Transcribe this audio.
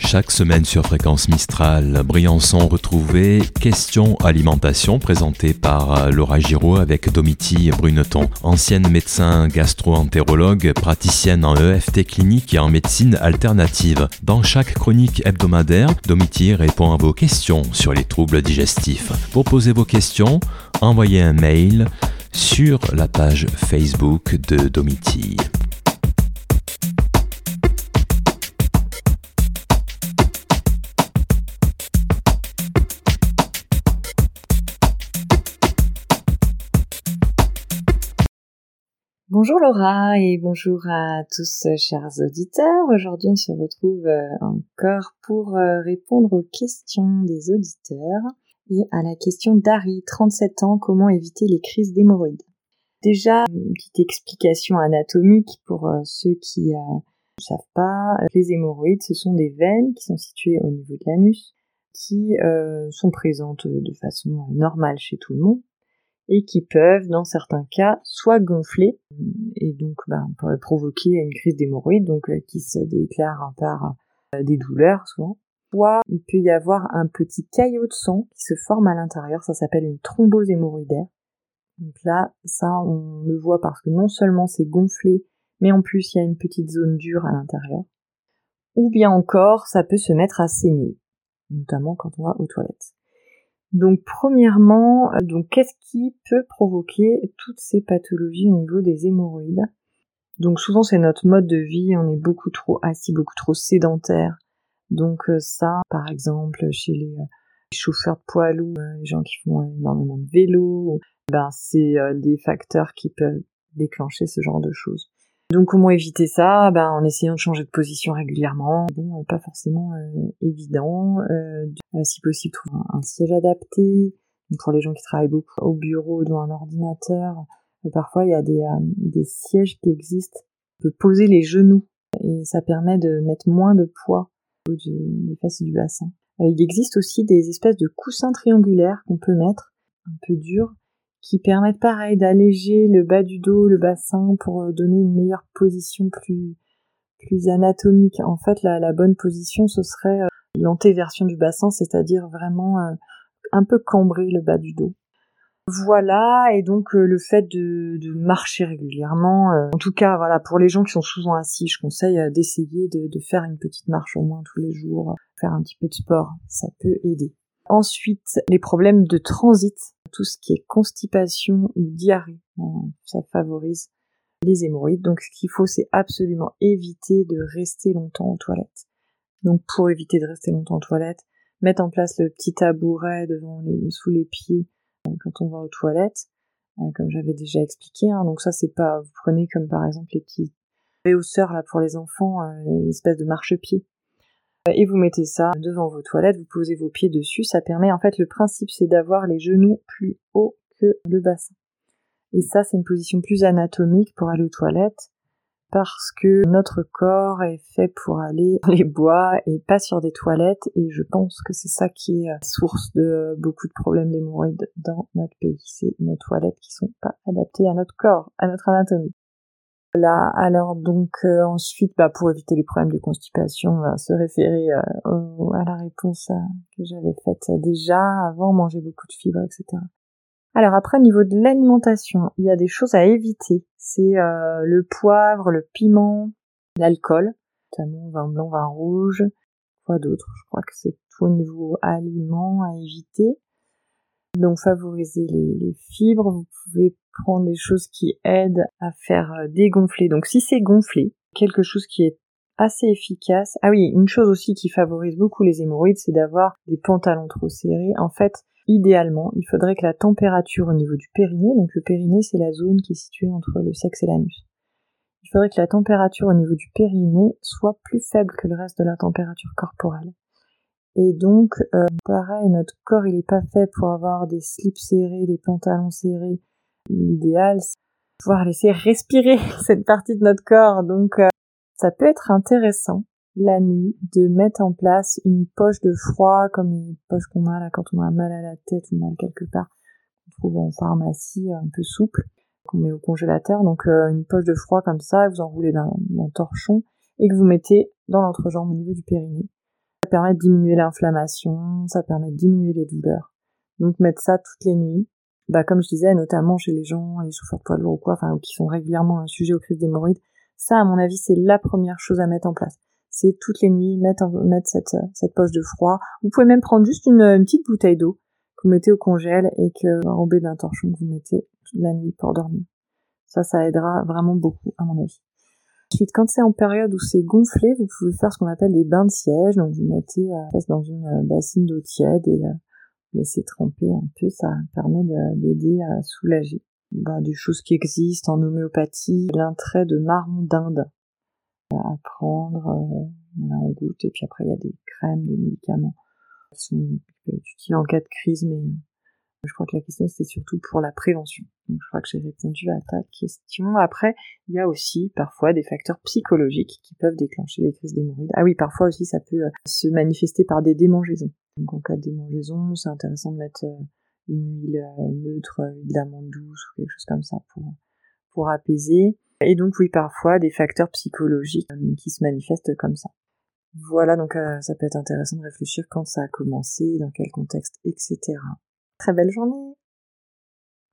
Chaque semaine sur Fréquence Mistral, Briançon retrouvait Questions Alimentation présentée par Laura Giraud avec Domiti Bruneton, ancienne médecin gastro-entérologue, praticienne en EFT clinique et en médecine alternative. Dans chaque chronique hebdomadaire, Domiti répond à vos questions sur les troubles digestifs. Pour poser vos questions, envoyez un mail sur la page Facebook de Domiti. Bonjour Laura et bonjour à tous chers auditeurs. Aujourd'hui on se retrouve encore pour répondre aux questions des auditeurs et à la question d'Harry, 37 ans, comment éviter les crises d'hémorroïdes. Déjà, une petite explication anatomique pour ceux qui ne savent pas. Les hémorroïdes, ce sont des veines qui sont situées au niveau de l'anus qui sont présentes de façon normale chez tout le monde, et qui peuvent, dans certains cas, soit gonfler, et donc pourrait provoquer une crise d'hémorroïdes, donc qui se déclare par des douleurs souvent. Soit il peut y avoir un petit caillot de sang qui se forme à l'intérieur, ça s'appelle une thrombose hémorroïdaire. Donc là, ça on le voit parce que non seulement c'est gonflé, mais en plus il y a une petite zone dure à l'intérieur. Ou bien encore, ça peut se mettre à saigner, notamment quand on va aux toilettes. Donc premièrement, qu'est-ce qui peut provoquer toutes ces pathologies au niveau des hémorroïdes ? Donc souvent c'est notre mode de vie, on est beaucoup trop assis, beaucoup trop sédentaire. Donc ça, par exemple, chez les chauffeurs de poids lourds, les gens qui font énormément de vélo, c'est des facteurs qui peuvent déclencher ce genre de choses. Donc comment éviter ça ? En essayant de changer de position régulièrement. Bon, pas forcément évident. Si possible, trouver un siège adapté. Donc, pour les gens qui travaillent beaucoup au bureau devant un ordinateur, parfois il y a des sièges qui existent. On peut poser les genoux et ça permet de mettre moins de poids au niveau des fesses et du bassin. Il existe aussi des espèces de coussins triangulaires qu'on peut mettre, un peu durs, qui permettent pareil d'alléger le bas du dos, le bassin, pour donner une meilleure position plus anatomique. En fait, la bonne position, ce serait l'antéversion du bassin, c'est-à-dire vraiment un peu cambrer le bas du dos. Voilà, et donc le fait de marcher régulièrement, en tout cas, voilà, pour les gens qui sont souvent assis, je conseille d'essayer de faire une petite marche au moins tous les jours, faire un petit peu de sport, ça peut aider. Ensuite, les problèmes de transit, tout ce qui est constipation ou diarrhée, ça favorise les hémorroïdes. Donc ce qu'il faut, c'est absolument éviter de rester longtemps aux toilettes. Donc pour éviter de rester longtemps aux toilettes, mettre en place le petit tabouret sous les pieds quand on va aux toilettes, comme j'avais déjà expliqué. Donc ça, c'est pas, vous prenez comme par exemple les petits réhausseurs là pour les enfants, une espèce de marchepied. Et vous mettez ça devant vos toilettes, vous posez vos pieds dessus, ça permet, en fait, le principe c'est d'avoir les genoux plus hauts que le bassin. Et ça, c'est une position plus anatomique pour aller aux toilettes, parce que notre corps est fait pour aller dans les bois et pas sur des toilettes, et je pense que c'est ça qui est source de beaucoup de problèmes d'hémorroïdes dans notre pays. C'est nos toilettes qui sont pas adaptées à notre corps, à notre anatomie. Là, alors donc ensuite, pour éviter les problèmes de constipation, on va se référer à la réponse que j'avais faite déjà avant, manger beaucoup de fibres, etc. Alors après, au niveau de l'alimentation, il y a des choses à éviter. C'est le poivre, le piment, l'alcool, notamment vin blanc, vin rouge, quoi d'autre. Je crois que c'est tout au niveau aliments à éviter. Donc favoriser les fibres, vous pouvez prendre des choses qui aident à faire dégonfler. Donc si c'est gonflé, quelque chose qui est assez efficace. Ah oui, une chose aussi qui favorise beaucoup les hémorroïdes, c'est d'avoir des pantalons trop serrés. En fait, idéalement, il faudrait que la température au niveau du périnée, donc le périnée c'est la zone qui est située entre le sexe et l'anus. Il faudrait que la température au niveau du périnée soit plus faible que le reste de la température corporelle. Et donc, pareil, notre corps, il est pas fait pour avoir des slips serrés, des pantalons serrés. L'idéal, c'est de pouvoir laisser respirer cette partie de notre corps. Donc, ça peut être intéressant, la nuit, de mettre en place une poche de froid, comme les poches qu'on a là quand on a mal à la tête ou mal quelque part, qu'on trouve en pharmacie, un peu souple, qu'on met au congélateur. Donc, une poche de froid comme ça, vous enroulez d'un torchon, et que vous mettez dans l'entrejambe au niveau du périnée. Ça permet de diminuer l'inflammation, ça permet de diminuer les douleurs. Donc mettre ça toutes les nuits, comme je disais, notamment chez les gens, les chauffeurs de poids lourds ou quoi, ou qui sont régulièrement sujets aux crises d'hémorroïdes, ça, à mon avis, c'est la première chose à mettre en place. C'est toutes les nuits, mettre cette poche de froid. Vous pouvez même prendre juste une petite bouteille d'eau que vous mettez au congèle et que enrobée d'un torchon que vous mettez toute la nuit pour dormir. Ça aidera vraiment beaucoup, à mon avis. Ensuite, quand c'est en période où c'est gonflé, vous pouvez faire ce qu'on appelle des bains de siège. Donc, vous mettez dans une bassine d'eau tiède et vous laissez tremper un peu. Ça permet d'aider à soulager. Des choses qui existent en homéopathie, l'intrait de marron d'Inde à prendre, on goûte. Et puis après, il y a des crèmes, des médicaments qui peuvent être utiles en cas de crise, mais je crois que la question, c'était surtout pour la prévention. Donc, je crois que j'ai répondu à ta question. Après, il y a aussi parfois des facteurs psychologiques qui peuvent déclencher les crises d'hémorroïdes. Ah oui, parfois aussi, ça peut se manifester par des démangeaisons. Donc, en cas de démangeaison, c'est intéressant de mettre une huile neutre, huile d'amande douce ou quelque chose comme ça pour apaiser. Et donc, oui, parfois, des facteurs psychologiques qui se manifestent comme ça. Voilà, donc ça peut être intéressant de réfléchir quand ça a commencé, dans quel contexte, etc. Très belle journée!